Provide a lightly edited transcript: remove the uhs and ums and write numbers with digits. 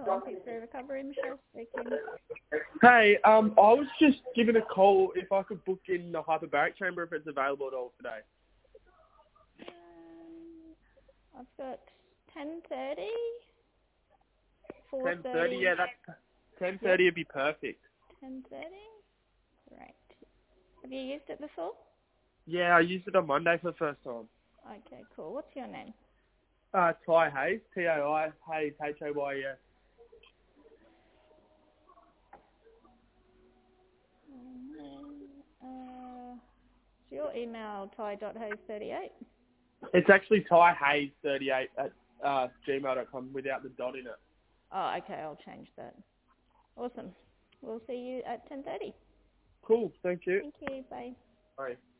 Olympic Free Recovery, Michelle speaking. Hey, I was just giving a call if I could book in the hyperbaric chamber if it's available at all today. I've got 10:30, 10:30, yeah, that's 10:30 would be perfect. 10:30, great. Have you used it before? Yeah, I used it on Monday for the first time. Okay, cool. What's your name? Ty Hayes, T-A-I, Hayes, H-A-Y-E-S. So your email, ty.hayes38? It's actually tyhayes38 at gmail.com without the dot in it. Oh, okay, I'll change that. Awesome. We'll see you at 10:30. Cool, thank you. Thank you, bye. Bye.